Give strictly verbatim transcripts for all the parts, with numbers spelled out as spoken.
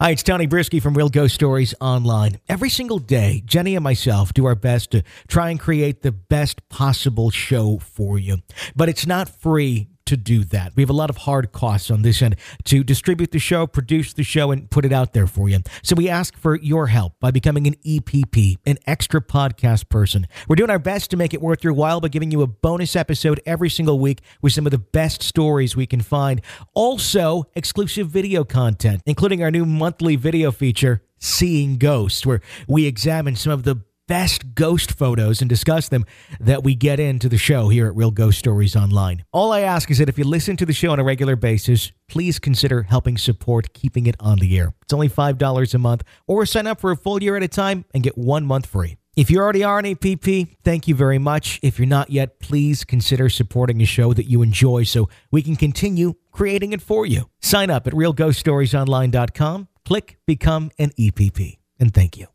Hi, it's Tony Brisky from Real Ghost Stories Online. Every single day, Jenny and myself do our best to try and create the best possible show for you. But it's not free to do that. We have a lot of hard costs on this end to distribute the show, produce the show, and put it out there for you. So we ask for your help by becoming an E P P, an extra podcast person. We're doing our best to make it worth your while by giving you a bonus episode every single week with some of the best stories we can find. Also, exclusive video content, including our new monthly video feature, Seeing Ghosts, where we examine some of the best ghost photos and discuss them that we get into the show here at Real Ghost Stories Online. All I ask is that if you listen to the show on a regular basis, please consider helping support keeping it on the air. It's only five dollars a month, or sign up for a full year at a time and get one month free. If you already are an E P P, thank you very much. If you're not yet, please consider supporting a show that you enjoy so we can continue creating it for you. Sign up at real ghost stories online dot com, click Become an E P P, and thank you.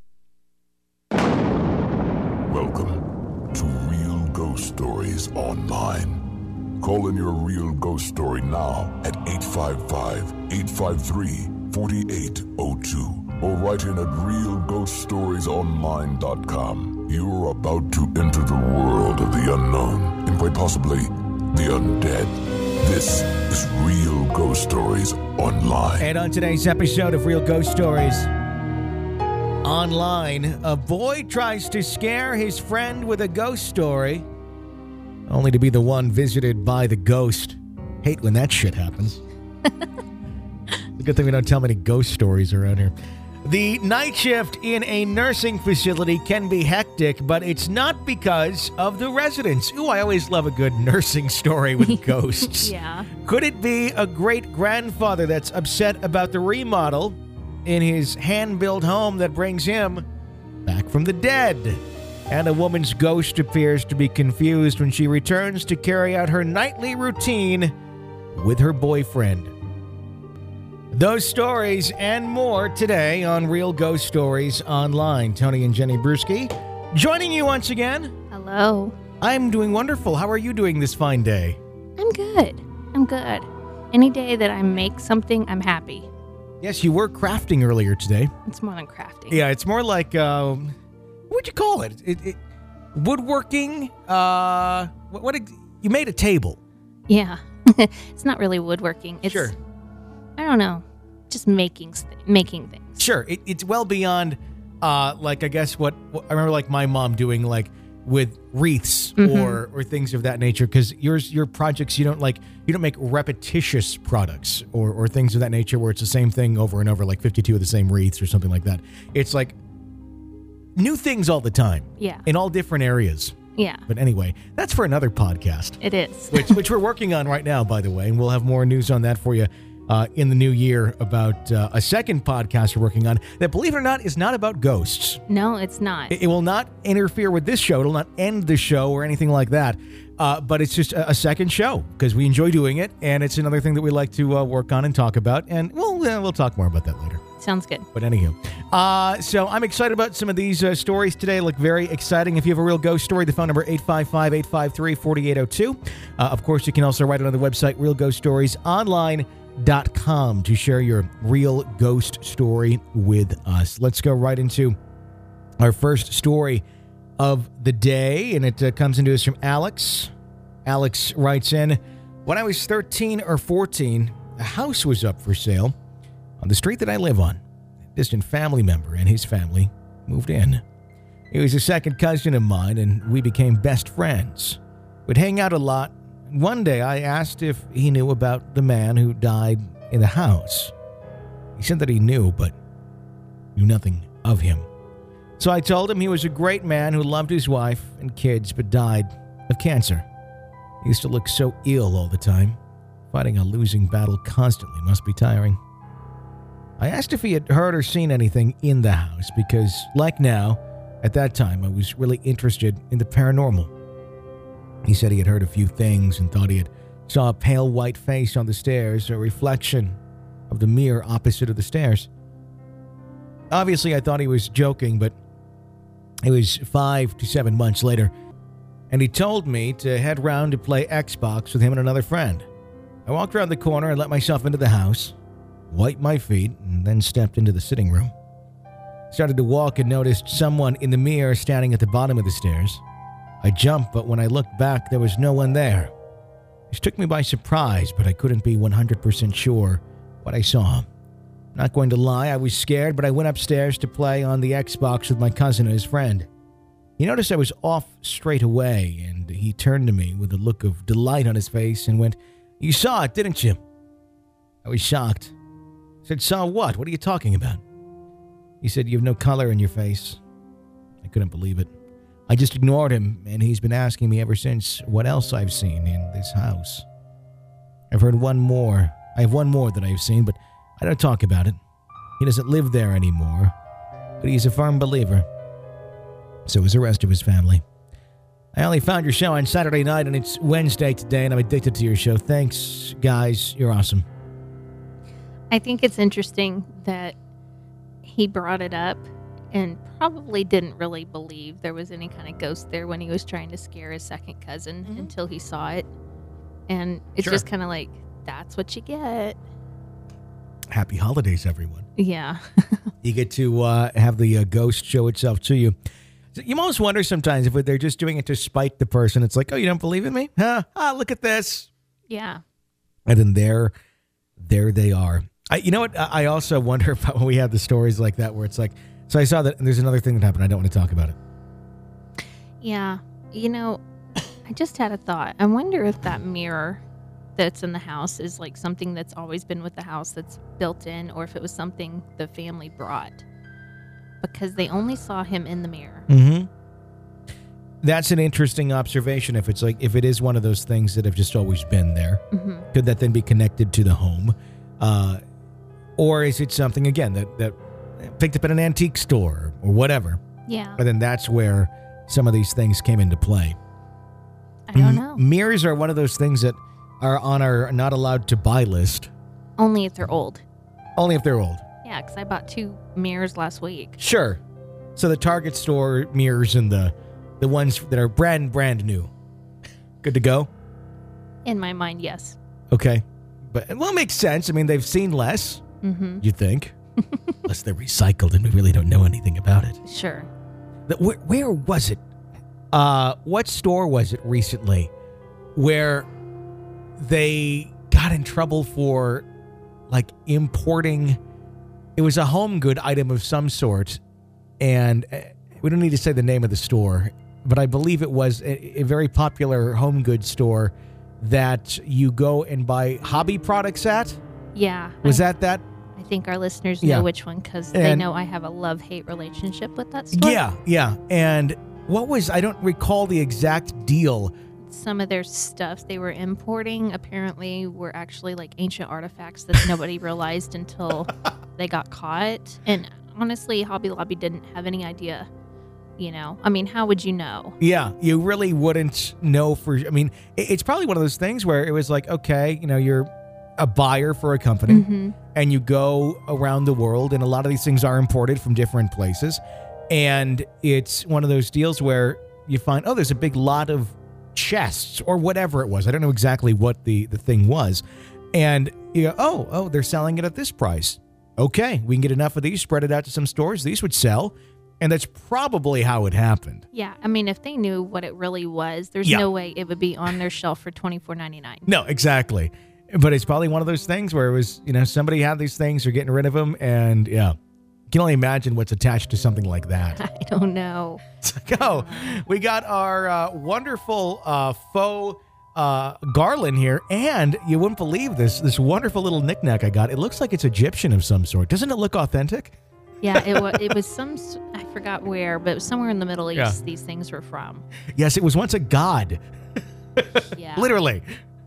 Welcome to Real Ghost Stories Online. Call in your real ghost story now at eight five five, eight five three, four eight zero two or write in at real ghost stories online dot com. You're about to enter the world of the unknown and quite possibly the undead. This is Real Ghost Stories Online. And on today's episode of Real Ghost Stories Online, a boy tries to scare his friend with a ghost story, only to be the one visited by the ghost. Hate when that shit happens. It's a good thing we don't tell many ghost stories around here. The night shift in a nursing facility can be hectic, but it's not because of the residents. Ooh, I always love a good nursing story with ghosts. Yeah. Could it be a great-grandfather that's upset about the remodel in his hand-built home that brings him back from the dead? And a woman's ghost appears to be confused when she returns to carry out her nightly routine with her boyfriend. Those stories and more today on Real Ghost Stories Online. Tony and Jenny Bruschi joining you once again. Hello. I'm doing wonderful. How are you doing this fine day? I'm good. I'm good. Any day that I make something, I'm happy. Yes, you were crafting earlier today. It's more than crafting. Yeah, it's more like, uh, what'd you call it? It, it woodworking? Uh, what, what did, you made a table. Yeah. It's not really woodworking. It's, Sure. I don't know. Just making st- making things. Sure. It, it's well beyond, uh, like, I guess what, what I remember, like, my mom doing, like, with wreaths Mm-hmm. or or things of that nature, because yours your projects, you don't like you don't make repetitious products or or things of that nature where it's the same thing over and over, like fifty-two of the same wreaths or something like that. It's like new things all the time. Yeah. In all different areas. Yeah. But anyway, that's for another podcast. It is. which which we're working on right now, by the way, and we'll have more news on that for you uh, in the new year about uh, a second podcast we're working on that, believe it or not, is not about ghosts. No, it's not. It, it will not interfere with this show. It will not end the show or anything like that. Uh, but it's just a, a second show because we enjoy doing it, and it's another thing that we like to uh, work on and talk about. And we'll uh, we'll talk more about that later. Sounds good. But anywho, uh, so I'm excited about some of these uh, stories today. Look very exciting. If you have a real ghost story, the phone number eight five five, eight five three, four eight zero two. Uh, of course, you can also write it on the website real ghost stories online dot com to share your real ghost story with us. Let's go right into our first story of the day, and it uh, comes into us from Alex. Alex writes in, when I was thirteen or fourteen, a house was up for sale on the street that I live on. A distant family member and his family moved in. He was a second cousin of mine, and we became best friends. We'd hang out a lot. And one day I asked if he knew about the man who died in the house. He said that he knew, but knew nothing of him. So I told him he was a great man who loved his wife and kids, but died of cancer. He used to look so ill all the time. Fighting a losing battle constantly must be tiring. I asked if he had heard or seen anything in the house because, like now, at that time I was really interested in the paranormal. He said he had heard a few things and thought he had saw a pale white face on the stairs, a reflection of the mirror opposite of the stairs. Obviously, I thought he was joking, but it was five to seven months later, and he told me to head round to play Xbox with him and another friend. I walked around the corner and let myself into the house. wiped my feet, and then stepped into the sitting room. Started to walk and noticed someone in the mirror standing at the bottom of the stairs. I jumped, but when I looked back, there was no one there. This took me by surprise, but I couldn't be one hundred percent sure what I saw. Not going to lie, I was scared, but I went upstairs to play on the Xbox with my cousin and his friend. He noticed I was off straight away, and he turned to me with a look of delight on his face and went, "You saw it, didn't you?" I was shocked. I said, "Saw what? What are you talking about?" He said, "You have no color in your face." I couldn't believe it. I just ignored him, and he's been asking me ever since what else I've seen in this house. I've heard one more. I have one more that I've seen, but I don't talk about it. He doesn't live there anymore, but he's a firm believer. So is the rest of his family. I only found your show on Saturday night, and it's Wednesday today, and I'm addicted to your show. Thanks, guys. You're awesome. I think it's interesting that he brought it up and probably didn't really believe there was any kind of ghost there when he was trying to scare his second cousin mm-hmm. until he saw it. And it's sure. just kind of like, that's what you get. Happy holidays, everyone. Yeah. You get to uh, have the uh, ghost show itself to you. You almost wonder sometimes if they're just doing it to spite the person. It's like, oh, you don't believe in me? Huh? Ah, look at this. Yeah. And then there, there they are. I, you know what? I also wonder about when we have the stories like that where it's like, so I saw that and there's another thing that happened. I don't want to talk about it. Yeah. You know, I just had a thought. I wonder if that mirror that's in the house is like something that's always been with the house that's built in, or if it was something the family brought. Because they only saw him in the mirror. Mm-hmm. That's an interesting observation. If it's like, if it is one of those things that have just always been there, mm-hmm. could that then be connected to the home? Uh, or is it something, again, that, that picked up at an antique store or whatever? Yeah. But then that's where some of these things came into play. I don't know. M- mirrors are one of those things that are on our not allowed to buy list. Only if they're old. Only if they're old. Yeah, because I bought two mirrors last week. Sure. So the Target store mirrors and the the ones that are brand, brand new. Good to go? In my mind, yes. Okay. But, well, it makes sense. I mean, they've seen less, mm-hmm. you think. Unless they're recycled and we really don't know anything about it. Sure. The, where, where was it? Uh, what store was it recently where they got in trouble for, like, importing... It was a home good item of some sort, and we don't need to say the name of the store, but I believe it was a, a very popular home goods store that you go and buy hobby products at. Yeah. Was I, that that? I think our listeners know yeah. which one, because they know I have a love-hate relationship with that store. Yeah, yeah. And what was, I don't recall the exact deal. Some of their stuff they were importing apparently were actually like ancient artifacts that nobody realized until they got caught. And honestly, Hobby Lobby didn't have any idea, you know. I mean, how would you know? Yeah, you really wouldn't know for, I mean, it's probably one of those things where it was like, okay, you know, you're a buyer for a company mm-hmm. and you go around the world and a lot of these things are imported from different places. And it's one of those deals where you find, oh, there's a big lot of chests or whatever it was. I don't know exactly what the, the thing was. And you go, oh, oh, they're selling it at this price. Okay, we can get enough of these, spread it out to some stores. These would sell. And that's probably how it happened. Yeah, I mean, if they knew what it really was, there's yeah. no way it would be on their shelf for twenty-four ninety-nine. No, exactly. But it's probably one of those things where it was, you know, somebody had these things, they're getting rid of them, and yeah. You can only imagine what's attached to something like that. I don't know. It's like, oh, we got our uh, wonderful uh, faux uh, garland here, and you wouldn't believe this, this wonderful little knickknack I got. It looks like it's Egyptian of some sort. Doesn't it look authentic? Yeah, it was, it was some, I forgot where, but it was somewhere in the Middle East yeah. these things were from. Yes, it was once a god. Yeah. Literally.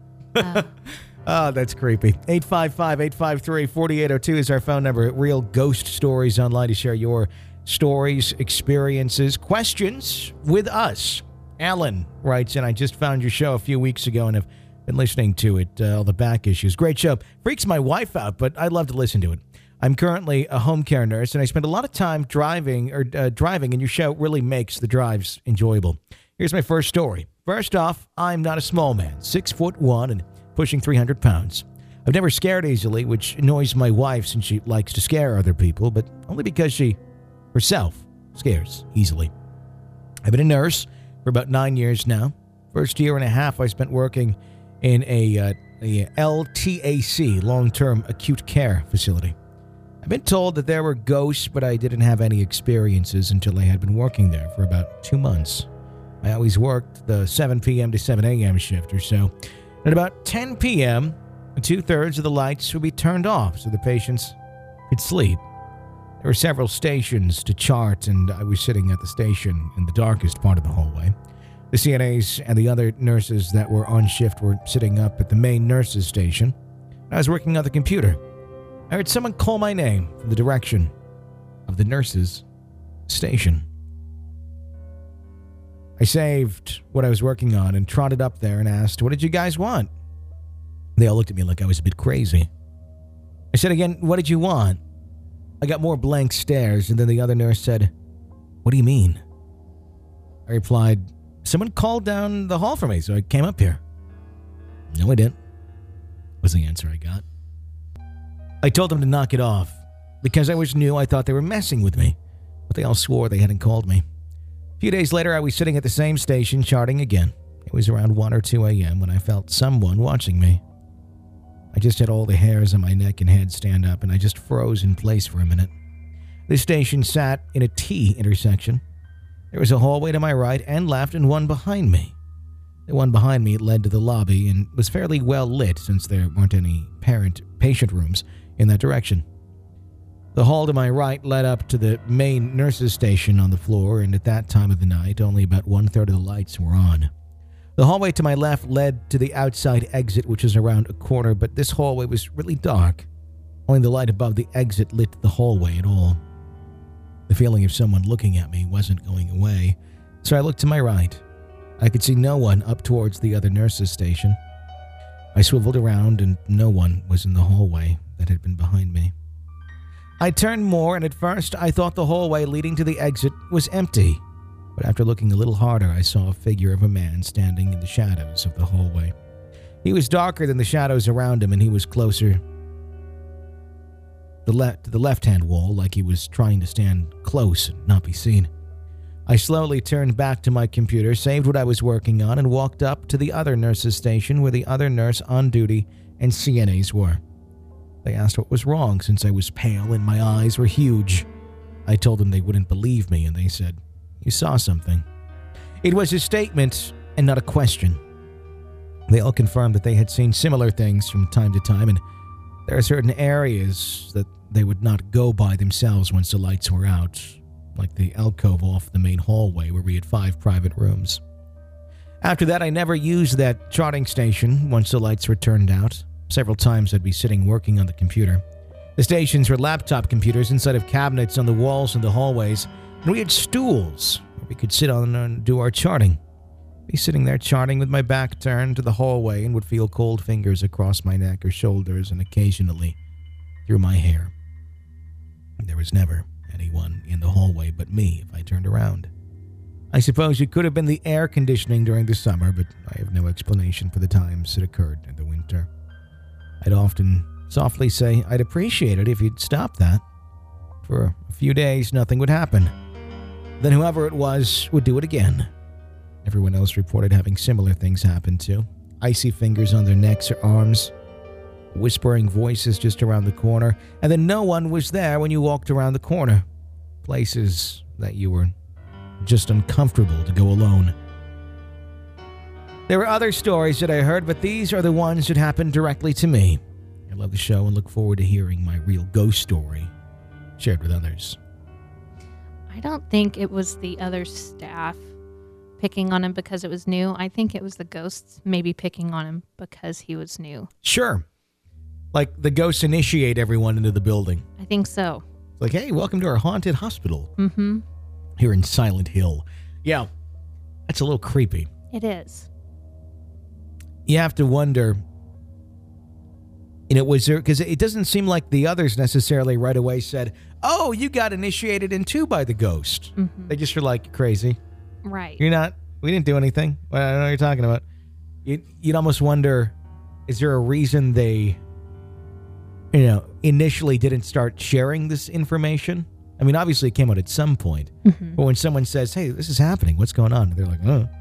Uh, oh, that's creepy. eight five five, eight five three, four eight zero two is our phone number. Real Ghost Stories Online to share your stories, experiences, questions with us. Alan writes in, I just found your show a few weeks ago and have been listening to it, uh, all the back issues. Great show. Freaks my wife out, but I love to listen to it. I'm currently a home care nurse, and I spend a lot of time driving, or uh, driving, and your show really makes the drives enjoyable. Here's my first story. First off, I'm not a small man, six foot one and pushing three hundred pounds. I've never scared easily, which annoys my wife since she likes to scare other people, but only because she herself scares easily. I've been a nurse for about nine years now. First year and a half I spent working in a, uh, a L T A C, long-term acute care facility. I've been told that there were ghosts, but I didn't have any experiences until I had been working there for about two months. I always worked the seven p.m. to seven a.m. shift or so. At about ten p.m., two-thirds of the lights would be turned off so the patients could sleep. There were several stations to chart, and I was sitting at the station in the darkest part of the hallway. The C N As and the other nurses that were on shift were sitting up at the main nurses' station. I was working on the computer. I heard someone call my name from the direction of the nurses' station. I saved what I was working on and trotted up there and asked, "What did you guys want?" They all looked at me like I was a bit crazy. I said again, "What did you want?" I got more blank stares, and then the other nurse said, "What do you mean?" I replied, "Someone called down the hall for me, so I came up here." "No, I didn't," was the answer I got. I told them to knock it off. Because I was new, I thought they were messing with me, but they all swore they hadn't called me. A few days later, I was sitting at the same station charting again. It was around one or two a.m. when I felt someone watching me. I just had all the hairs on my neck and head stand up, and I just froze in place for a minute. This station sat in a T intersection. There was a hallway to my right and left and one behind me. The one behind me led to the lobby and was fairly well lit since there weren't any parent-patient rooms in that direction. The hall to my right led up to the main nurses' station on the floor, and at that time of the night, only about one-third of the lights were on. The hallway to my left led to the outside exit, which was around a corner, but this hallway was really dark. Only the light above the exit lit the hallway at all. The feeling of someone looking at me wasn't going away, so I looked to my right. I could see no one up towards the other nurses' station. I swiveled around, and no one was in the hallway that had been behind me. I turned more, and at first I thought the hallway leading to the exit was empty. But after looking a little harder, I saw a figure of a man standing in the shadows of the hallway. He was darker than the shadows around him, and he was closer the le- to the left-hand wall, like he was trying to stand close and not be seen. I slowly turned back to my computer, saved what I was working on, and walked up to the other nurse's station where the other nurse on duty and C N As were. They asked what was wrong since I was pale and my eyes were huge. I told them they wouldn't believe me, and they said, "You saw something." It was a statement and not a question. They all confirmed that they had seen similar things from time to time, and there are certain areas that they would not go by themselves once the lights were out, like the alcove off the main hallway where we had five private rooms. After that, I never used that charting station once the lights were turned out. Several times I'd be sitting working on the computer. The stations were laptop computers inside of cabinets on the walls in the hallways, and we had stools where we could sit on and do our charting. Be sitting there charting with my back turned to the hallway and would feel cold fingers across my neck or shoulders and occasionally through my hair. There was never anyone in the hallway but me if I turned around. I suppose it could have been the air conditioning during the summer, but I have no explanation for the times it occurred in the winter. I'd often softly say I'd appreciate it if you'd stop that. For a few days, nothing would happen. Then whoever it was would do it again. Everyone else reported having similar things happen too. Icy fingers on their necks or arms, whispering voices just around the corner, and then no one was there when you walked around the corner. Places that you were just uncomfortable to go alone. There were other stories that I heard, but these are the ones that happened directly to me. I love the show and look forward to hearing my real ghost story shared with others. I don't think it was the other staff picking on him because it was new. I think it was the ghosts maybe picking on him because he was new. Sure. Like the ghosts initiate everyone into the building. I think so. It's like, hey, welcome to our haunted hospital. Mm-hmm. Here in Silent Hill. Yeah, that's a little creepy. It is. You have to wonder, you know, was there, because it doesn't seem like the others necessarily right away said, "Oh, you got initiated in too by the ghost." Mm-hmm. They just were like, "Crazy. Right. You're not, we didn't do anything. I don't know what you're talking about." You'd, you'd almost wonder, is there a reason they you know, initially didn't start sharing this information. I mean, obviously it came out at some point. Mm-hmm. But when someone says, hey, this is happening, what's going on? They're like, oh.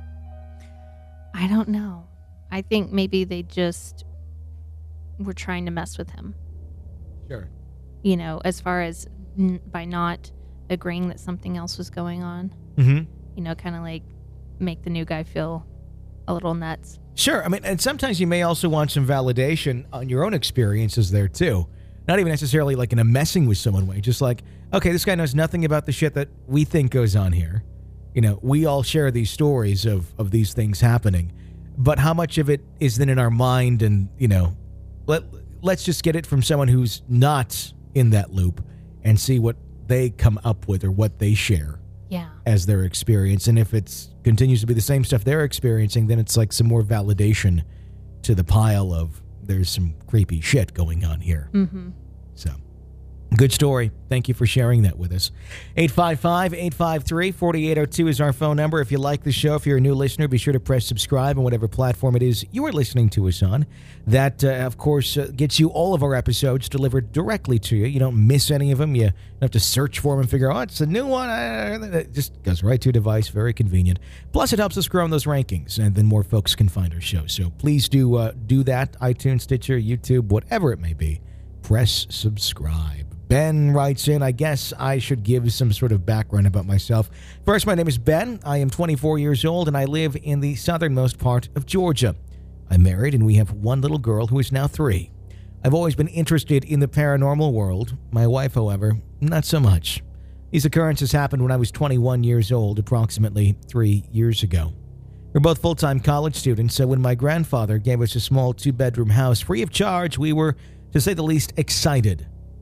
I don't know. I think maybe they just were trying to mess with him. Sure. You know, as far as n- by not agreeing that something else was going on. Mm-hmm. You know, kind of like make the new guy feel a little nuts. Sure. I mean, and sometimes you may also want some validation on your own experiences there, too. Not even necessarily like in a messing with someone way. Just like, okay, this guy knows nothing about the shit that we think goes on here. You know, we all share these stories of, of these things happening. But how much of it is then in our mind? And, you know, let, let's just get it from someone who's not in that loop and see what they come up with or what they share. Yeah. As their experience. And if it continues to be the same stuff they're experiencing, then it's like some more validation to the pile of there's some creepy shit going on here. Mm-hmm. So, good story. Thank you for sharing that with us. eight five five, eight five three, four eight zero two is our phone number. If you like the show, if you're a new listener, be sure to press subscribe on whatever platform it is you are listening to us on. That, uh, of course, uh, gets you all of our episodes delivered directly to you. You don't miss any of them. You don't have to search for them and figure out, oh, it's a new one. It just goes right to your device. Very convenient. Plus, it helps us grow in those rankings, and then more folks can find our show. So please do uh, do that. iTunes, Stitcher, YouTube, whatever it may be. Press subscribe. Ben writes in, I guess I should give some sort of background about myself. First, my name is Ben. I am twenty-four years old, and I live in the southernmost part of Georgia. I'm married, and we have one little girl who is now three. I've always been interested in the paranormal world. My wife, however, not so much. These occurrences happened when I was twenty-one years old, approximately three years ago. We're both full-time college students, so when my grandfather gave us a small two-bedroom house free of charge, we were, to say the least, excited.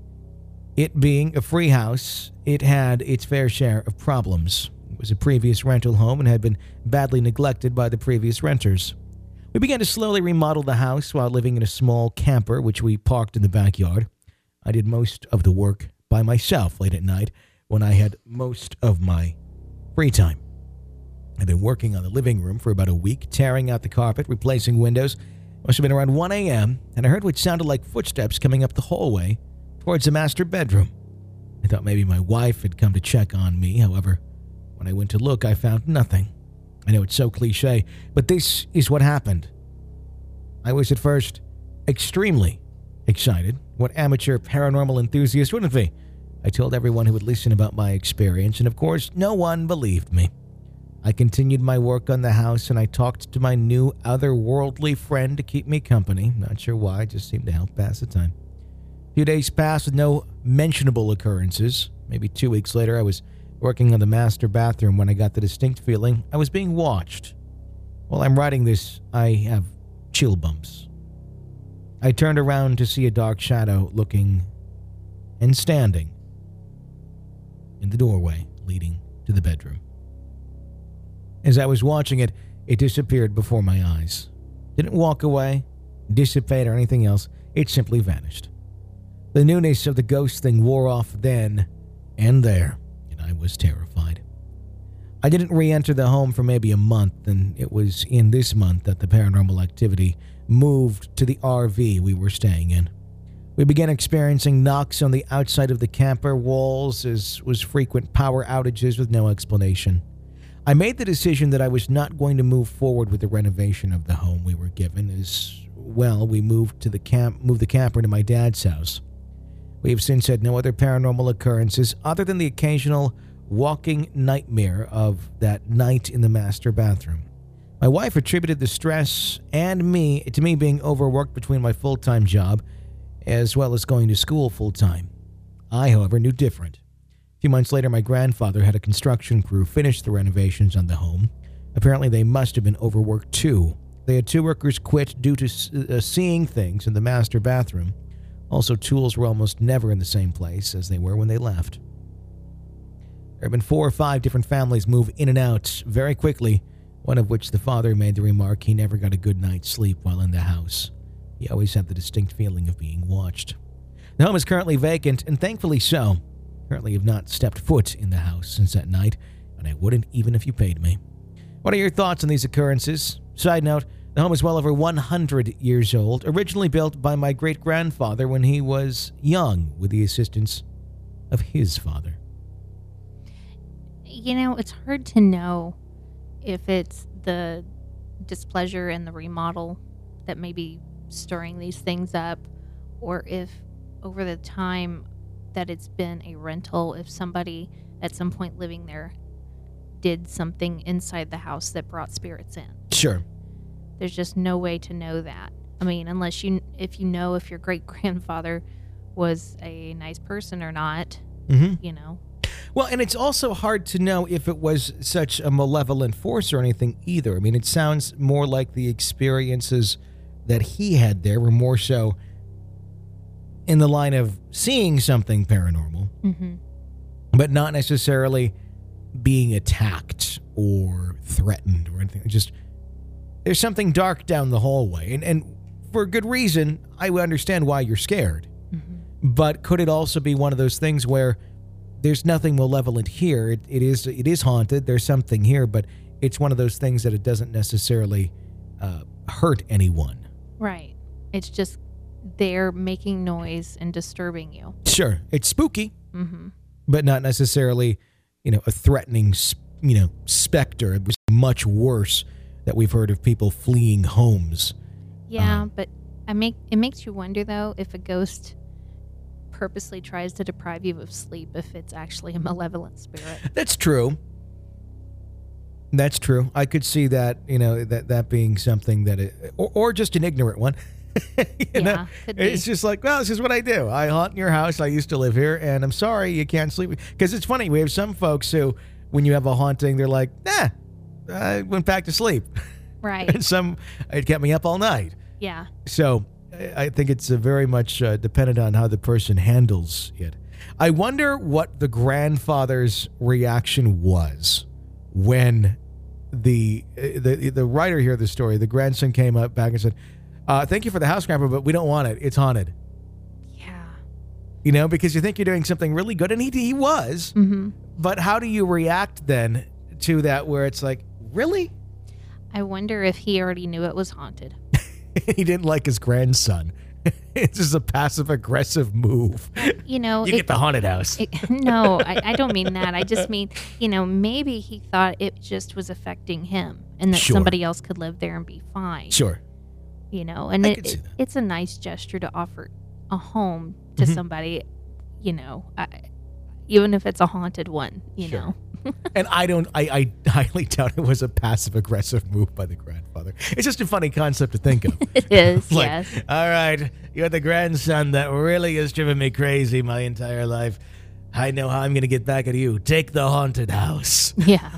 It being a free house, it had its fair share of problems. It was a previous rental home and had been badly neglected by the previous renters. We began to slowly remodel the house while living in a small camper, which we parked in the backyard. I did most of the work by myself late at night when I had most of my free time. I'd been working on the living room for about a week, tearing out the carpet, replacing windows. It must have been around one a.m., and I heard what sounded like footsteps coming up the hallway towards the master bedroom. I thought maybe my wife had come to check on me. However, when I went to look, I found nothing. I know it's so cliche, but this is what happened. I was at first extremely excited. What amateur paranormal enthusiast wouldn't be? I told everyone who would listen about my experience, and of course, no one believed me. I continued my work on the house, and I talked to my new otherworldly friend to keep me company. Not sure why, just seemed to help pass the time. A few days passed with no mentionable occurrences. Maybe two weeks later, I was working on the master bathroom when I got the distinct feeling I was being watched. While I'm writing this, I have chill bumps. I turned around to see a dark shadow looking and standing in the doorway leading to the bedroom. As I was watching it, it disappeared before my eyes. Didn't walk away, dissipate, or anything else. It simply vanished. The newness of the ghost thing wore off then and there, and I was terrified. I didn't re-enter the home for maybe a month, and it was in this month that the paranormal activity moved to the R V we were staying in. We began experiencing knocks on the outside of the camper walls, as was frequent power outages with no explanation. I made the decision that I was not going to move forward with the renovation of the home we were given, as well we moved to the camp moved the camper to my dad's house. We have since had no other paranormal occurrences other than the occasional walking nightmare of that night in the master bathroom. My wife attributed the stress and me to me being overworked between my full-time job as well as going to school full-time. I, however, knew different. A few months later, my grandfather had a construction crew finish the renovations on the home. Apparently, they must have been overworked too. They had two workers quit due to uh, seeing things in the master bathroom. Also, tools were almost never in the same place as they were when they left. There have been four or five different families move in and out very quickly, one of which the father made the remark he never got a good night's sleep while in the house. He always had the distinct feeling of being watched. The home is currently vacant, and thankfully so. Currently have not stepped foot in the house since that night, and I wouldn't even if you paid me. What are your thoughts on these occurrences? Side note, The home is well over one hundred years old, originally built by my great-grandfather when he was young with the assistance of his father. You know, it's hard to know if it's the displeasure in the remodel that may be stirring these things up, or if over the time that it's been a rental, if somebody at some point living there did something inside the house that brought spirits in. Sure. There's just no way to know that. I mean, unless you, if you know if your great-grandfather was a nice person or not, Mm-hmm. you know. Well, and it's also hard to know if it was such a malevolent force or anything either. I mean, it sounds more like the experiences that he had there were more so in the line of seeing something paranormal, Mm-hmm. but not necessarily being attacked or threatened or anything. It's just there's something dark down the hallway. And, and for good reason, I would understand why you're scared. Mm-hmm. But could it also be one of those things where there's nothing malevolent here? It, it is it is haunted. There's something here, but it's one of those things that it doesn't necessarily uh, hurt anyone. Right. It's just they're making noise and disturbing you. Sure, it's spooky, Mm-hmm. but not necessarily, you know, a threatening, you know, specter. It was much worse that we've heard of people fleeing homes. Yeah, Um, but I make it makes you wonder though if a ghost purposely tries to deprive you of sleep if it's actually a malevolent spirit. That's true. That's true. I could see that, you know, that, that being something that, it, or, or just an ignorant one. you Yeah, know? could be. It's just like, well, this is what I do. I haunt in your house. I used to live here, and I'm sorry you can't sleep. Because it's funny, we have some folks who, when you have a haunting, they're like, nah, I went back to sleep. Right. And some, it kept me up all night. Yeah. So I I think it's uh, very much uh, dependent on how the person handles it. I wonder what the grandfather's reaction was when the uh, the the writer here of the story, the grandson came up back and said, uh, "Thank you for the house, Grandpa, but we don't want it. It's haunted." Yeah. You know, because you think you're doing something really good, and he he was. Mm-hmm. But how do you react then to that, where it's like, really? I wonder if he already knew it was haunted. He didn't like his grandson. It's just a passive aggressive move. You know, You it- get the haunted house. It, no, I, I don't mean that. I just mean, you know, maybe he thought it just was affecting him and that Sure. somebody else could live there and be fine. Sure. You know, and I it, could see it- that. it's a nice gesture to offer a home to Mhm. somebody, you know, I, even if it's a haunted one, you Sure. know. And I don't, I, I highly doubt it was a passive aggressive move by the grandfather. It's just a funny concept to think of. It is, Like, yes. all right, you're the grandson that really has driven me crazy my entire life. I know how I'm going to get back at you. Take the haunted house. Yeah.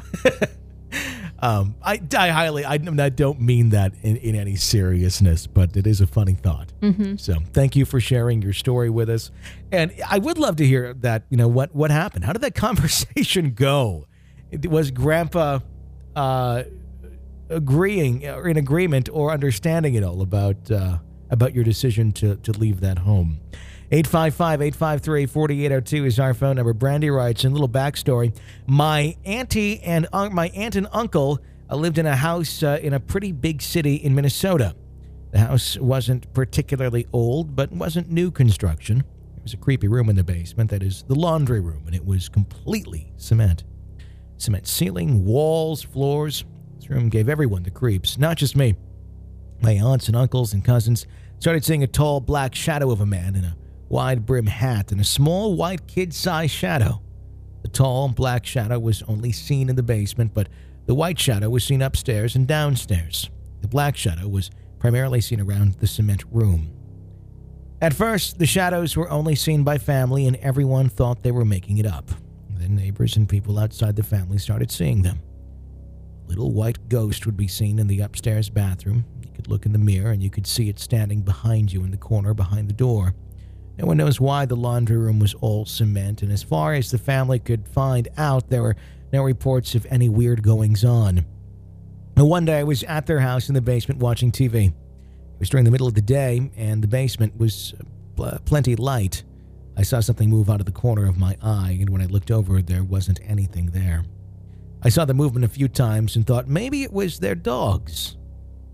Um, I, I highly, I, I don't mean that in, in any seriousness, but it is a funny thought. Mm-hmm. So thank you for sharing your story with us. And I would love to hear that, you know, what, what happened? How did that conversation go? Was Grandpa uh, agreeing or in agreement or understanding it all about uh, about your decision to, to leave that home? eight five five, eight five three, four eight zero two is our phone number. Brandy writes, in a little backstory, my auntie and un- my aunt and uncle uh, lived in a house uh, in a pretty big city in Minnesota. The house wasn't particularly old, but wasn't new construction. There was a creepy room in the basement, that is the laundry room, and it was completely cement. Cement ceiling, walls, floors. This room gave everyone the creeps, not just me. My aunts and uncles and cousins started seeing a tall black shadow of a man in a wide brim hat and a small white kid-sized shadow. The tall black shadow was only seen in the basement, but the white shadow was seen upstairs and downstairs. The black shadow was primarily seen around the cement room. At first, the shadows were only seen by family, and everyone thought they were making it up. Then neighbors and people outside the family started seeing them. A little white ghost would be seen in the upstairs bathroom. You could look in the mirror, and you could see it standing behind you in the corner behind the door. No one knows why the laundry room was all cement, and as far as the family could find out, there were no reports of any weird goings-on. One day, I was at their house in the basement watching T V. It was during the middle of the day, and the basement was uh, plenty light. I saw something move out of the corner of my eye, and when I looked over, there wasn't anything there. I saw the movement a few times and thought maybe it was their dogs.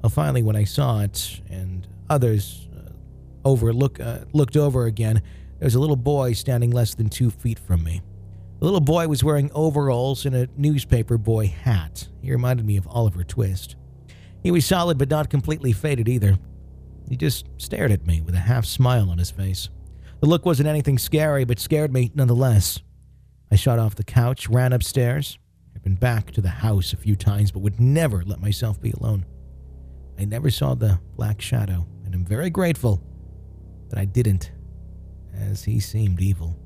Well, finally, when I saw it and others uh, overlook uh, looked over again, there was a little boy standing less than two feet from me. The little boy was wearing overalls and a newspaper boy hat. He reminded me of Oliver Twist. He was solid but not completely faded either. He just stared at me with a half smile on his face. The look wasn't anything scary, but scared me nonetheless. I shot off the couch, ran upstairs. I'd been back to the house a few times, but would never let myself be alone. I never saw the black shadow, and I'm very grateful that I didn't, as he seemed evil.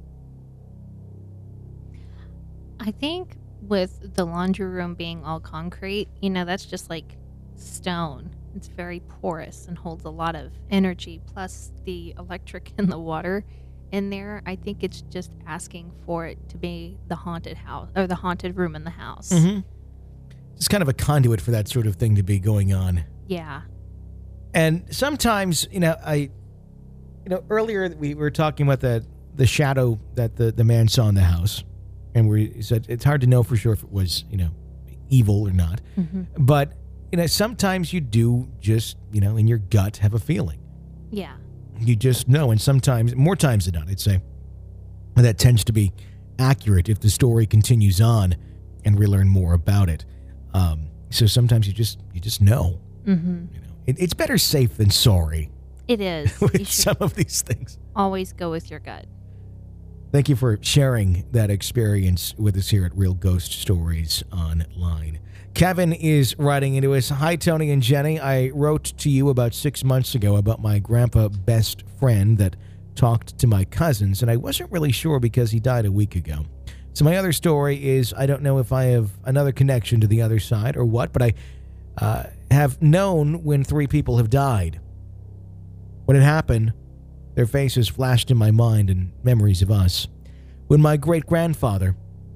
I think with the laundry room being all concrete, you know, that's just like stone. It's very porous and holds a lot of energy. Plus the electric and the water in there, I think it's just asking for it to be the haunted house or the haunted room in the house. Mm-hmm. It's kind of a conduit for that sort of thing to be going on. Yeah. And sometimes, you know, I, you know, earlier we were talking about the the shadow that the, the man saw in the house. And we said it's hard to know for sure if it was, you know, evil or not. Mm-hmm. But, you know, sometimes you do just, you know, in your gut have a feeling. Yeah. You just know. And sometimes, more times than not, I'd say, that tends to be accurate if the story continues on and we learn more about it. Um, so sometimes you just you just know. Mm-hmm. You know, it, it's better safe than sorry. It is. With You should some of these things. always go with your gut. Thank you for sharing that experience with us here at Real Ghost Stories Online. Kevin is writing into us. Hi, Tony and Jenny. I wrote to you about six months ago about my grandpa best friend that talked to my cousins, and I wasn't really sure because he died a week ago. So my other story is I don't know if I have another connection to the other side or what, but I uh, have known when three people have died. When it happened, their faces flashed in my mind and memories of us. When my great-grandfather,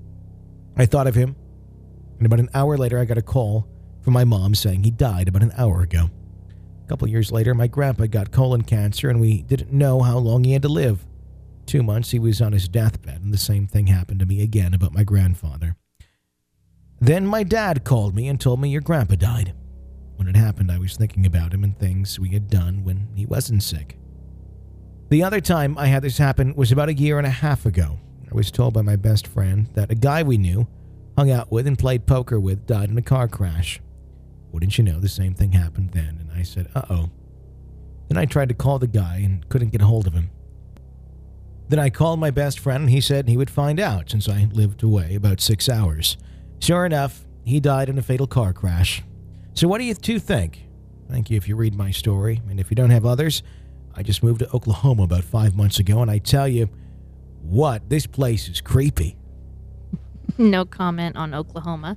I thought of him, and about an hour later I got a call from my mom saying he died about an hour ago. A couple years later, my grandpa got colon cancer, and we didn't know how long he had to live. Two months he was on his deathbed, and the same thing happened to me again about my grandfather. Then my dad called me and told me your grandpa died. When it happened, I was thinking about him and things we had done when he wasn't sick. The other time I had this happen was about a year and a half ago. I was told by my best friend that a guy we knew, hung out with and played poker with, died in a car crash. Wouldn't you know, the same thing happened then, and I said, uh-oh. Then I tried to call the guy and couldn't get a hold of him. Then I called my best friend and he said he would find out since I lived away about six hours. Sure enough, he died in a fatal car crash. So what do you two think? Thank you if you read my story, and if you don't have others, I just moved to Oklahoma about five months ago, and I tell you what, this place is creepy. No comment on Oklahoma.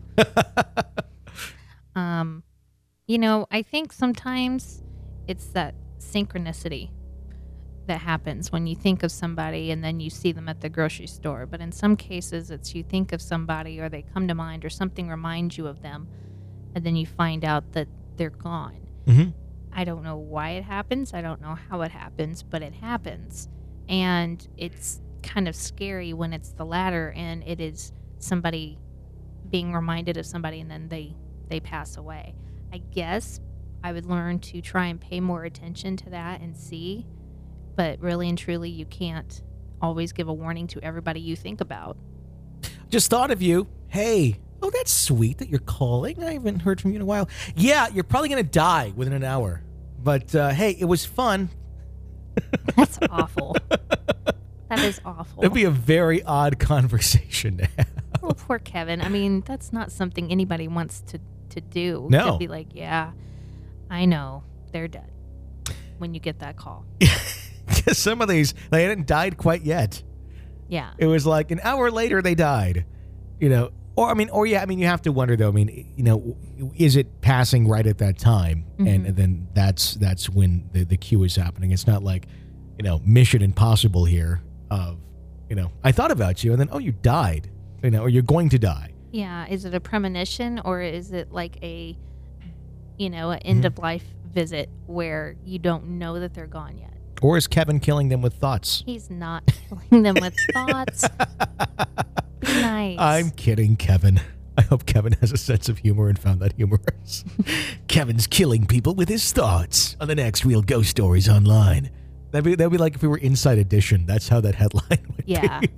um, you know, I think sometimes it's that synchronicity that happens when you think of somebody and then you see them at the grocery store. But in some cases, it's you think of somebody or they come to mind or something reminds you of them, and then you find out that they're gone. Mm-hmm. I don't know why it happens. I don't know how it happens, but it happens. And it's kind of scary when it's the latter and it is somebody being reminded of somebody and then they, they pass away. I guess I would learn to try and pay more attention to that and see, but really and truly you can't always give a warning to everybody you think about. Just thought of you. Hey, oh, that's sweet that you're calling. I haven't heard from you in a while. Yeah, you're probably going to die within an hour. But, uh, hey, it was fun. That's awful. That is awful. It'd be a very odd conversation to have. Well, poor Kevin. I mean, that's not something anybody wants to, to do. No. To be like, yeah, I know. They're dead. When you get that call. Because some of these, they hadn't died quite yet. Yeah. It was like an hour later they died. You know, or I mean, or yeah, I mean, you have to wonder though. I mean, you know, is it passing right at that time, Mm-hmm. and, and then that's that's when the the cue is happening. It's not like, you know, Mission Impossible here. Of, you know, I thought about you, and then oh, you died. You know, or you're going to die. Yeah. Is it a premonition or is it like a, you know, an end of life visit where you don't know that they're gone yet? Or is Kevin killing them with thoughts? He's not killing them with thoughts. Be nice. I'm kidding, Kevin. I hope Kevin has a sense of humor and found that humorous. Kevin's killing people with his thoughts on the next Real Ghost Stories Online. That'd be, that'd be like if we were Inside Edition. That's how that headline would Yeah. be.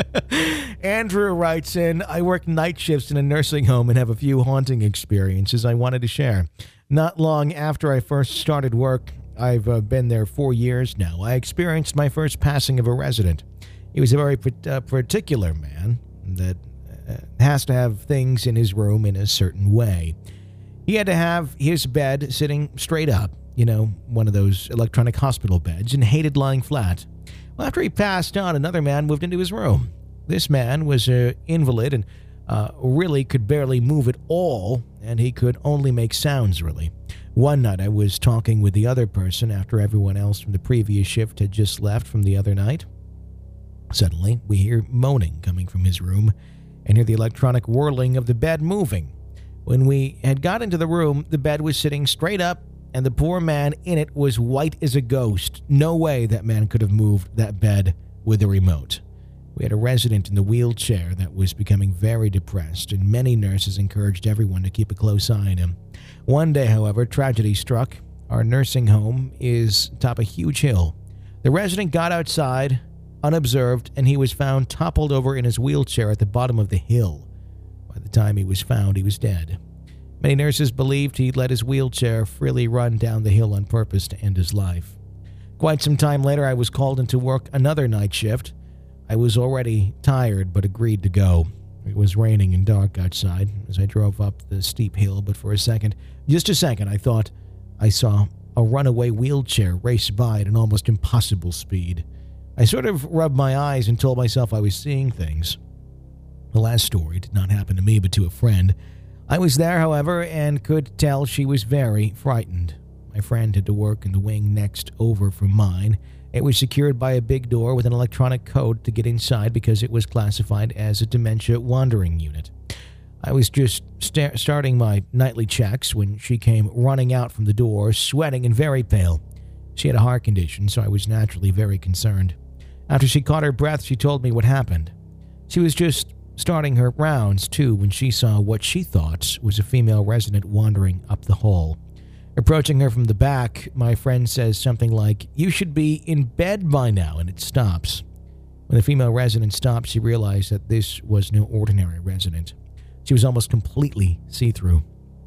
Andrew writes in, I work night shifts in a nursing home and have a few haunting experiences I wanted to share. Not long after I first started work, I've uh, been there four years now, I experienced my first passing of a resident. He was a very uh, particular man that uh, has to have things in his room in a certain way. He had to have his bed sitting straight up, you know, one of those electronic hospital beds, and hated lying flat. Well, after he passed on, another man moved into his room. This man was an invalid and uh, really could barely move at all, and he could only make sounds, really. One night I was talking with the other person after everyone else from the previous shift had just left from the other night. Suddenly, we hear moaning coming from his room and hear the electronic whirling of the bed moving. When we had got into the room, the bed was sitting straight up, and the poor man in it was white as a ghost. No way that man could have moved that bed with a remote. We had a resident in the wheelchair that was becoming very depressed, and many nurses encouraged everyone to keep a close eye on him. One day, however, tragedy struck. Our nursing home is atop a huge hill. The resident got outside unobserved, and he was found toppled over in his wheelchair at the bottom of the hill. By the time he was found, he was dead. Many nurses believed he let his wheelchair freely run down the hill on purpose to end his life. Quite some time later, I was called into work another night shift. I was already tired, but agreed to go. It was raining and dark outside as I drove up the steep hill, but for a second, just a second, I thought I saw a runaway wheelchair race by at an almost impossible speed. I sort of rubbed my eyes and told myself I was seeing things. The last story did not happen to me, but to a friend. I was there, however, and could tell she was very frightened. My friend had to work in the wing next over from mine. It was secured by a big door with an electronic code to get inside because it was classified as a dementia wandering unit. I was just st- starting my nightly checks when she came running out from the door, sweating and very pale. She had a heart condition, so I was naturally very concerned. After she caught her breath, she told me what happened. She was just starting her rounds, too, when she saw what she thought was a female resident wandering up the hall. Approaching her from the back, my friend says something like, "You should be in bed by now," and it stops. When the female resident stopped, she realized that this was no ordinary resident. She was almost completely see-through.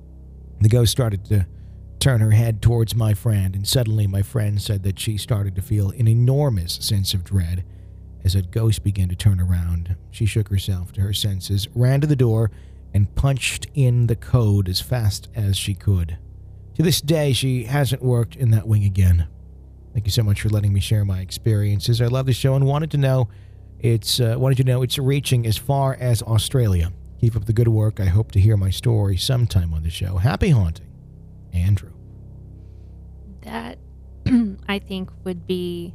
The ghost started to turn her head towards my friend, and suddenly my friend said that she started to feel an enormous sense of dread as that ghost began to turn around. She shook herself to her senses, ran to the door, and punched in the code as fast as she could. To this day, she hasn't worked in that wing again. Thank you so much for letting me share my experiences. I love the show and wanted to know it's uh, wanted you to know it's reaching as far as Australia. Keep up the good work. I hope to hear my story sometime on the show. Happy haunting, Andrew. That, I think, would be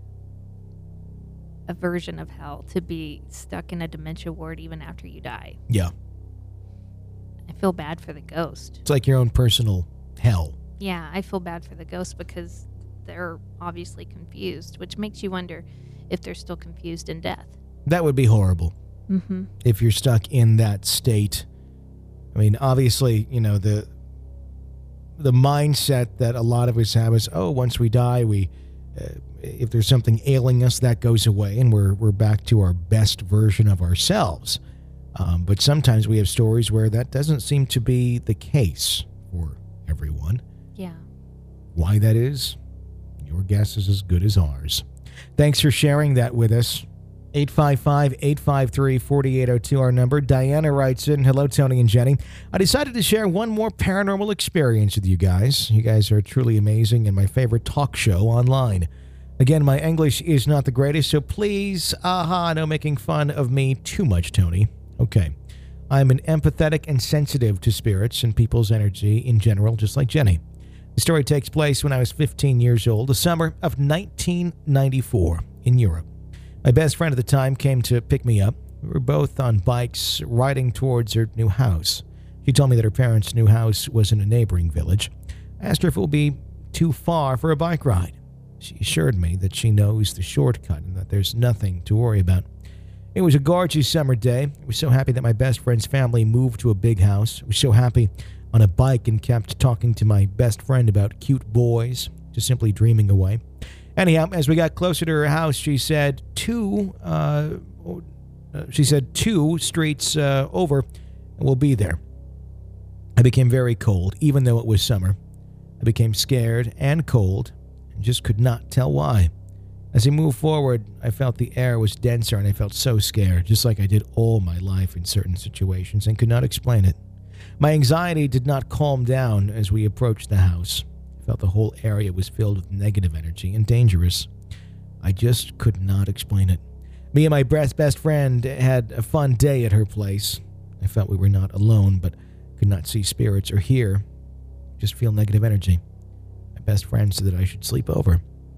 a version of hell, to be stuck in a dementia ward even after you die. Yeah. I feel bad for the ghost. It's like your own personal hell. Yeah, I feel bad for the ghost because they're obviously confused, which makes you wonder if they're still confused in death. That would be horrible. Mm-hmm. If you're stuck in that state. I mean, obviously, you know, the the mindset that a lot of us have is, oh, once we die, we uh, if there's something ailing us, that goes away, and we're we're back to our best version of ourselves. Um, but sometimes we have stories where that doesn't seem to be the case for everyone. Yeah. Why that is, your guess is as good as ours. Thanks for sharing that with us. eight five five, eight five three, four eight zero two, our number. Diana writes in, "Hello, Tony and Jenny. I decided to share one more paranormal experience with you guys. You guys are truly amazing and my favorite talk show online. Again, my English is not the greatest, so please, aha, no making fun of me too much, Tony. Okay. I'm an empathetic and sensitive to spirits and people's energy in general, just like Jenny. The story takes place when I was fifteen years old, the summer of nineteen ninety-four in Europe. My best friend at the time came to pick me up. We were both on bikes riding towards her new house. She told me that her parents' new house was in a neighboring village. I asked her if it would be too far for a bike ride. She assured me that she knows the shortcut and that there's nothing to worry about. It was a gorgeous summer day. I was so happy that my best friend's family moved to a big house. I was so happy on a bike and kept talking to my best friend about cute boys, just simply dreaming away. Anyhow, as we got closer to her house, she said two, uh, she said two streets uh, over, and we'll be there. I became very cold, even though it was summer. I became scared and cold, and just could not tell why. As I moved forward, I felt the air was denser, and I felt so scared, just like I did all my life in certain situations, and could not explain it. My anxiety did not calm down as we approached the house. I felt the whole area was filled with negative energy and dangerous. I just could not explain it. Me and my best best friend had a fun day at her place. I felt we were not alone, but could not see spirits or hear, just feel negative energy. My best friend said that I should sleep over.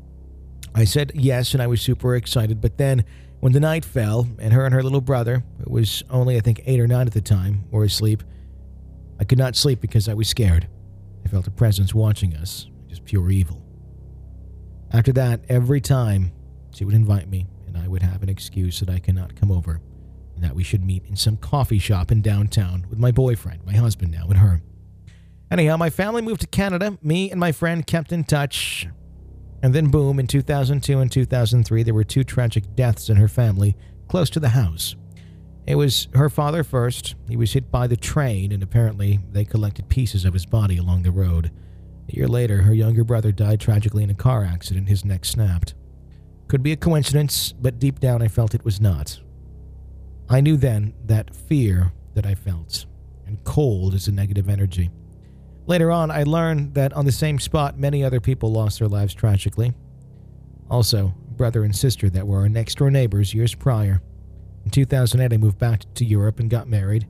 I said yes, and I was super excited, but then when the night fell, and her and her little brother, who was only I think eight or nine at the time, were asleep, I could not sleep because I was scared. I felt a presence watching us, just pure evil. After that, every time she would invite me, and I would have an excuse that I cannot come over, and that we should meet in some coffee shop in downtown with my boyfriend, my husband now, and her. Anyhow, my family moved to Canada. Me and my friend kept in touch. And then boom, in two thousand two and two thousand three, there were two tragic deaths in her family close to the house. It was her father first. He was hit by the train, and apparently they collected pieces of his body along the road. A year later, her younger brother died tragically in a car accident. His neck snapped. Could be a coincidence, but deep down I felt it was not. I knew then that fear that I felt, and cold is a negative energy. Later on, I learned that on the same spot, many other people lost their lives tragically. Also, brother and sister that were our next-door neighbors years prior. In two thousand eight, I moved back to Europe and got married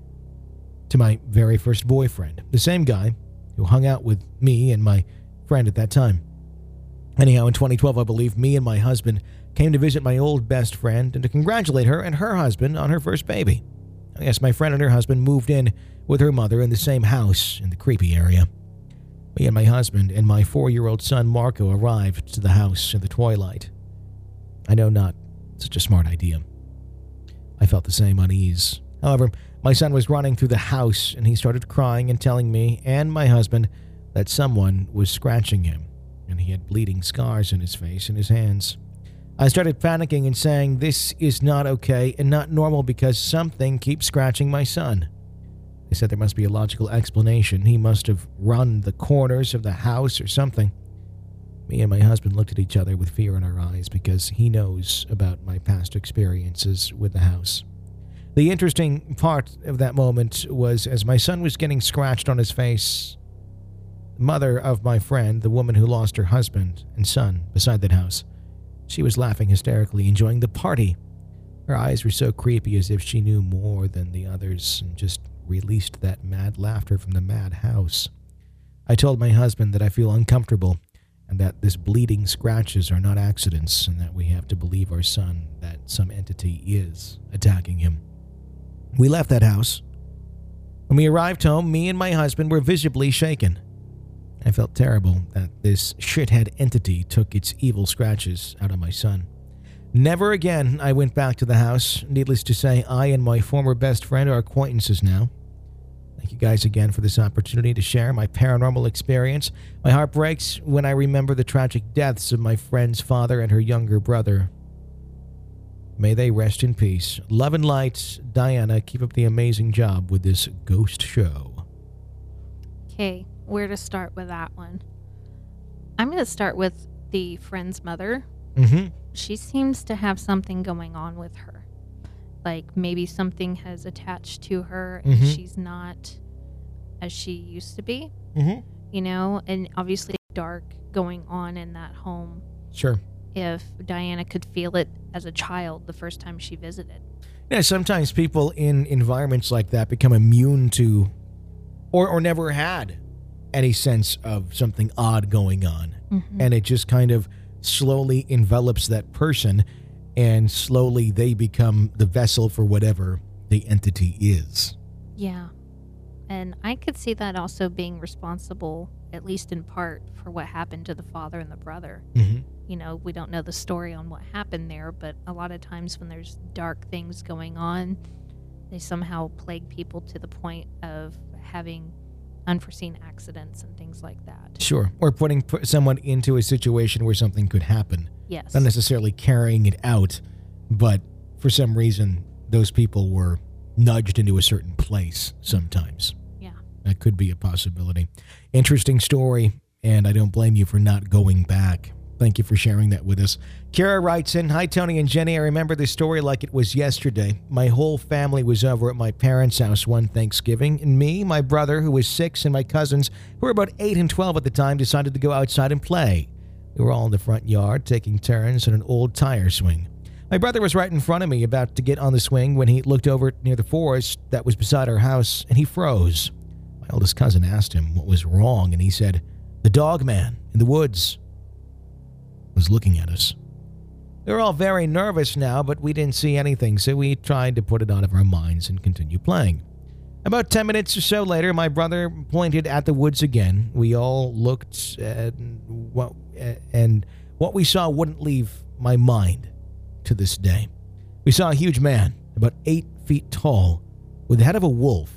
to my very first boyfriend, the same guy who hung out with me and my friend at that time. Anyhow, in twenty twelve, I believe, me and my husband came to visit my old best friend and to congratulate her and her husband on her first baby. Yes, my friend and her husband moved in with her mother in the same house in the creepy area. Me and my husband and my four-year-old son Marco arrived to the house in the twilight. I know, not such a smart idea. I felt the same unease. However, my son was running through the house and he started crying and telling me and my husband that someone was scratching him, and he had bleeding scars in his face and his hands. I started panicking and saying this is not okay and not normal because something keeps scratching my son. They said there must be a logical explanation. He must have run the corners of the house or something. Me and my husband looked at each other with fear in our eyes because he knows about my past experiences with the house. The interesting part of that moment was as my son was getting scratched on his face, the mother of my friend, the woman who lost her husband and son beside that house, she was laughing hysterically, enjoying the party. Her eyes were so creepy as if she knew more than the others and just released that mad laughter from the mad house. I told my husband that I feel uncomfortable and that this bleeding scratches are not accidents and that we have to believe our son that some entity is attacking him. We left that house. When we arrived home, me and my husband were visibly shaken. I felt terrible that this shithead entity took its evil scratches out of my son. Never again I went back to the house. Needless to say, I and my former best friend are acquaintances now. Thank you guys again for this opportunity to share my paranormal experience. My heart breaks when I remember the tragic deaths of my friend's father and her younger brother. May they rest in peace. Love and light. Diana, keep up the amazing job with this ghost show. Okay, where to start with that one? I'm going to start with the friend's mother. Mm-hmm. She seems to have something going on with her. Like maybe something has attached to her and mm-hmm. she's not as she used to be. Mm-hmm. You know, and obviously dark going on in that home. Sure. If Diana could feel it as a child the first time she visited. Yeah, sometimes people in environments like that become immune to or, or never had any sense of something odd going on. Mm-hmm. And it just kind of slowly envelops that person, and slowly they become the vessel for whatever the entity is. Yeah. And I could see that also being responsible, at least in part, for what happened to the father and the brother. Mm-hmm. You know, we don't know the story on what happened there, but a lot of times when there's dark things going on, they somehow plague people to the point of having unforeseen accidents and things like that. Sure. Or putting put someone into a situation where something could happen. Yes. Not necessarily carrying it out, but for some reason, those people were nudged into a certain place sometimes. Yeah. That could be a possibility. Interesting story, and I don't blame you for not going back. Thank you for sharing that with us. Kara writes in, "Hi, Tony and Jenny. I remember this story like it was yesterday. My whole family was over at my parents' house one Thanksgiving, and me, my brother, who was six, and my cousins, who were about eight and twelve at the time, decided to go outside and play. We were all in the front yard, taking turns on an old tire swing. My brother was right in front of me, about to get on the swing, when he looked over near the forest that was beside our house, and he froze. My oldest cousin asked him what was wrong, and he said, 'The dog man in the woods was looking at us.' We were all very nervous now, but we didn't see anything, so we tried to put it out of our minds and continue playing. About ten minutes or so later, my brother pointed at the woods again. We all looked, and what, and what we saw wouldn't leave my mind to this day. We saw a huge man, about eight feet tall, with the head of a wolf.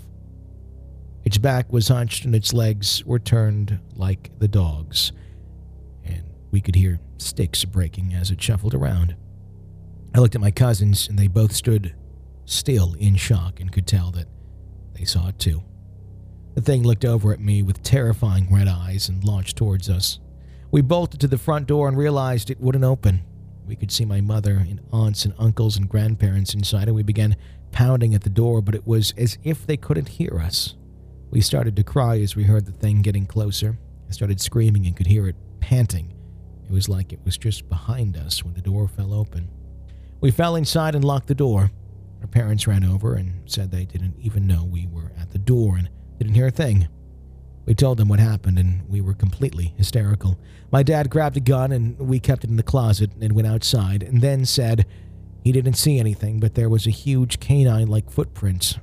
Its back was hunched and its legs were turned like the dog's, and we could hear sticks breaking as it shuffled around. I looked at my cousins, and they both stood still in shock and could tell that they saw it too. The thing looked over at me with terrifying red eyes and launched towards us. We bolted to the front door and realized it wouldn't open. We could see my mother and aunts and uncles and grandparents inside, and we began pounding at the door, but it was as if they couldn't hear us. We started to cry as we heard the thing getting closer. I started screaming and could hear it panting. It was like it was just behind us when the door fell open. We fell inside and locked the door. Our parents ran over and said they didn't even know we were at the door and didn't hear a thing. We told them what happened, and we were completely hysterical. My dad grabbed a gun, and we kept it in the closet and went outside, and then said he didn't see anything, but there was a huge canine-like footprint.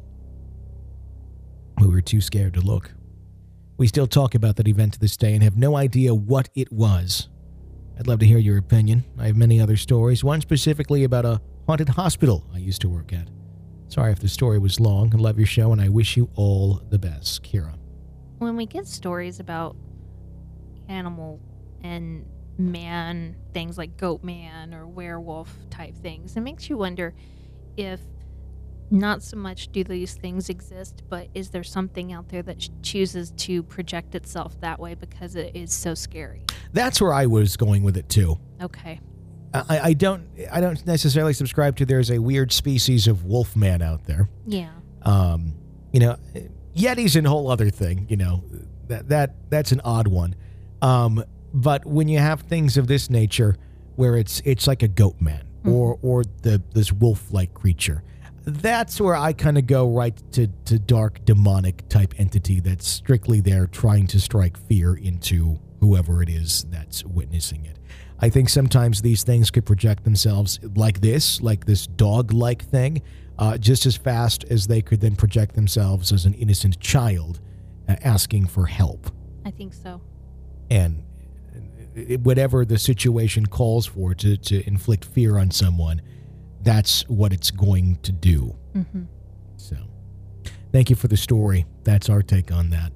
We were too scared to look. We still talk about that event to this day and have no idea what it was. I'd love to hear your opinion. I have many other stories, one specifically about a haunted hospital I used to work at. Sorry if the story was long. I love your show, and I wish you all the best. Kira." When we get stories about animal and man, things like goat man or werewolf type things, it makes you wonder if not so much do these things exist, but is there something out there that ch- chooses to project itself that way because it is so scary? That's where I was going with it too. Okay. I, I don't I don't necessarily subscribe to there's a weird species of wolf man out there. Yeah. Um, you know, Yeti's a whole other thing, you know, that that that's an odd one. Um, but when you have things of this nature where it's it's like a goat man mm-hmm. or or the this wolf-like creature, that's where I kind of go right to, to dark demonic type entity that's strictly there trying to strike fear into whoever it is that's witnessing it. I think sometimes these things could project themselves like this, like this dog-like thing, uh, just as fast as they could then project themselves as an innocent child uh, asking for help. I think so. And it, whatever the situation calls for to, to inflict fear on someone, that's what it's going to do. Mm-hmm. So, thank you for the story. That's our take on that.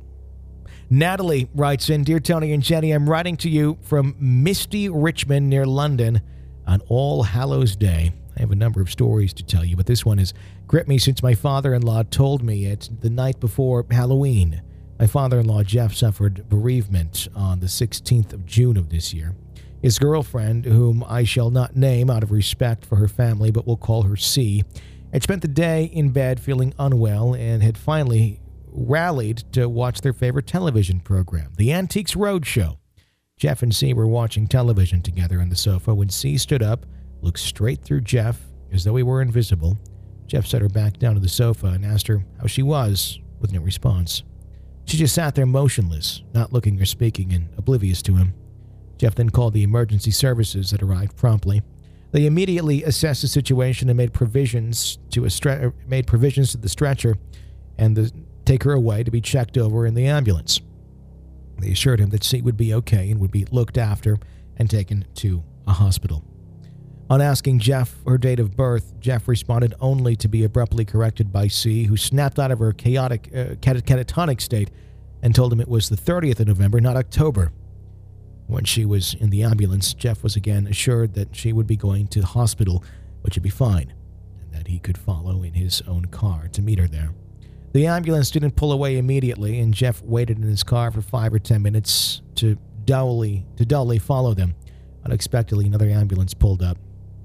Natalie writes in, "Dear Tony and Jenny, I'm writing to you from Misty Richmond near London on All Hallows Day. I have a number of stories to tell you, but this one has gripped me since my father-in-law told me it the night before Halloween. My father-in-law, Jeff, suffered bereavement on the sixteenth of June of this year. His girlfriend, whom I shall not name out of respect for her family, but will call her C, had spent the day in bed feeling unwell and had finally rallied to watch their favorite television program, The Antiques Roadshow. Jeff and C were watching television together on the sofa when C stood up, looked straight through Jeff as though he were invisible. Jeff set her back down to the sofa and asked her how she was, with no response. She just sat there motionless, not looking or speaking, and oblivious to him. Jeff then called the emergency services that arrived promptly. They immediately assessed the situation and made provisions to a stre- made provisions to the stretcher and the take her away to be checked over in the ambulance. They assured him that C would be okay and would be looked after and taken to a hospital. On asking Jeff her date of birth, Jeff responded only to be abruptly corrected by C, who snapped out of her chaotic, uh, cat- catatonic state and told him it was the thirtieth of November, not October. When she was in the ambulance, Jeff was again assured that she would be going to the hospital, but she'd be fine, and that he could follow in his own car to meet her there. The ambulance didn't pull away immediately, and Jeff waited in his car for five or ten minutes to dully, to dully follow them. Unexpectedly, another ambulance pulled up.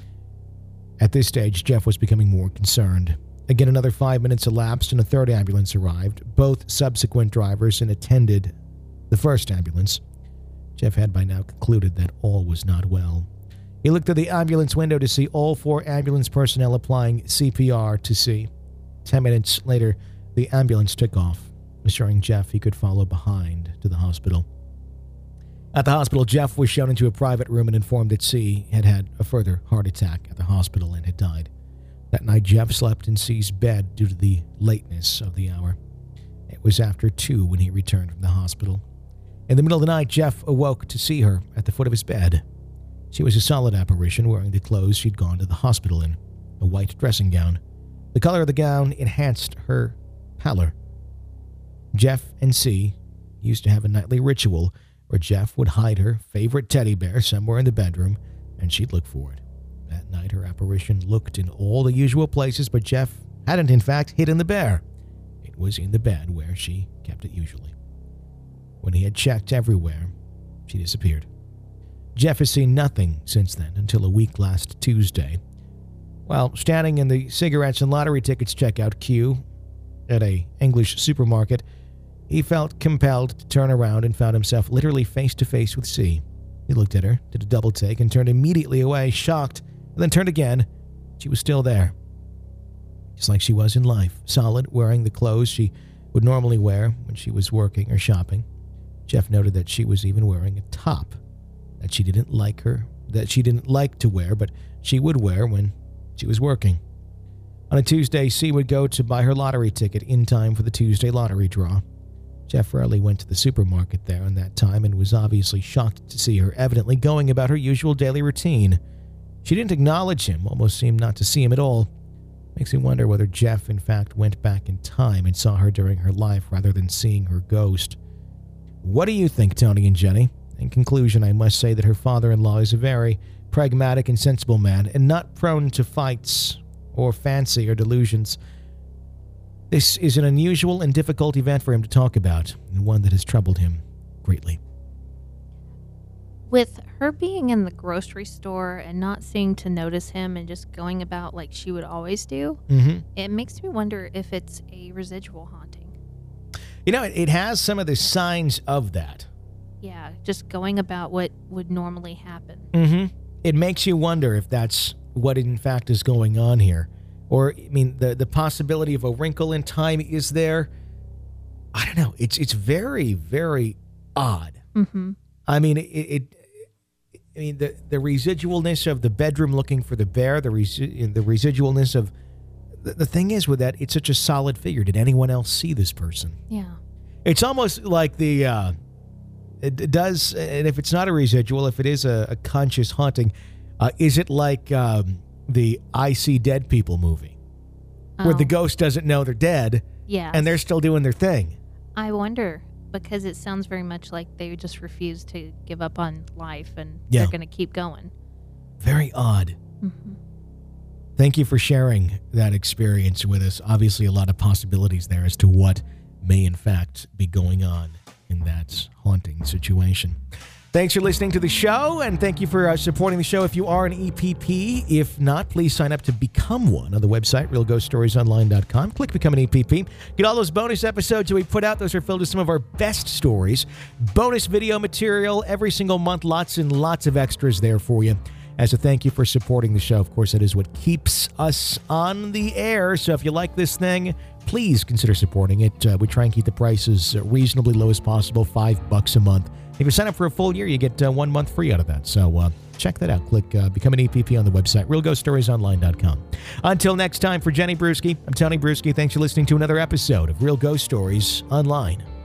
At this stage, Jeff was becoming more concerned. Again, another five minutes elapsed and a third ambulance arrived. Both subsequent drivers and attended the first ambulance. Jeff had by now concluded that all was not well. He looked through the ambulance window to see all four ambulance personnel applying C P R to C. Ten minutes later, the ambulance took off, assuring Jeff he could follow behind to the hospital. At the hospital, Jeff was shown into a private room and informed that C had had a further heart attack at the hospital and had died. That night, Jeff slept in C's bed due to the lateness of the hour. It was after two when he returned from the hospital. In the middle of the night, Jeff awoke to see her at the foot of his bed. She was a solid apparition wearing the clothes she'd gone to the hospital in, a white dressing gown. The color of the gown enhanced her pallor. Jeff and C used to have a nightly ritual where Jeff would hide her favorite teddy bear somewhere in the bedroom, and she'd look for it. That night, her apparition looked in all the usual places, but Jeff hadn't, in fact, hidden the bear. It was in the bed where she kept it usually. When he had checked everywhere, she disappeared. Jeff has seen nothing since then until a week last Tuesday. While standing in the cigarettes and lottery tickets checkout queue at a English supermarket, he felt compelled to turn around and found himself literally face-to-face with C. He looked at her, did a double take, and turned immediately away, shocked, and then turned again. She was still there. Just like she was in life, solid, wearing the clothes she would normally wear when she was working or shopping. Jeff noted that she was even wearing a top that she didn't like her, that she didn't like to wear, but she would wear when she was working. On a Tuesday, C would go to buy her lottery ticket in time for the Tuesday lottery draw. Jeff rarely went to the supermarket there in that time and was obviously shocked to see her evidently going about her usual daily routine. She didn't acknowledge him, almost seemed not to see him at all. Makes me wonder whether Jeff, in fact, went back in time and saw her during her life rather than seeing her ghost. What do you think, Tony and Jenny? In conclusion, I must say that her father-in-law is a very pragmatic and sensible man and not prone to fights or fancy or delusions. This is an unusual and difficult event for him to talk about, and one that has troubled him greatly. With her being in the grocery store and not seeming to notice him and just going about like she would always do, Mm-hmm. it makes me wonder if it's a residual haunting. You know, it, it has some of the signs of that. Yeah, just going about what would normally happen. Mm-hmm. It makes you wonder if that's what in fact is going on here. Or, I mean, the, the possibility of a wrinkle in time is there. I don't know. It's it's very, very odd. Mm-hmm. I mean, it, it I mean, the, the residualness of the bedroom looking for the bear, the resi- the residualness of... The, the thing is with that, it's such a solid figure. Did anyone else see this person? Yeah. It's almost like the... Uh, it, it does, and if it's not a residual, if it is a, a conscious haunting, uh, is it like um, the I See Dead People movie? Where Oh. the ghost doesn't know they're dead, Yeah. and they're still doing their thing. I wonder, because it sounds very much like they just refuse to give up on life and Yeah. they're going to keep going. Very odd. Mm-hmm. Thank you for sharing that experience with us. Obviously, a lot of possibilities there as to what may, in fact, be going on in that haunting situation. Thanks for listening to the show, and thank you for uh, supporting the show if you are an E P P. If not, please sign up to become one on the website, real ghost stories online dot com. Click Become an E P P. Get all those bonus episodes that we put out. Those are filled with some of our best stories. Bonus video material every single month. Lots and lots of extras there for you. As a thank you for supporting the show, of course, that is what keeps us on the air. So if you like this thing, please consider supporting it. Uh, we try and keep the prices reasonably low as possible, five bucks a month. If you sign up for a full year, you get uh, one month free out of that. So uh, check that out. Click uh, Become an E P P on the website, real ghost stories online dot com. Until next time, for Jenny Brewski, I'm Tony Brewski. Thanks for listening to another episode of Real Ghost Stories Online.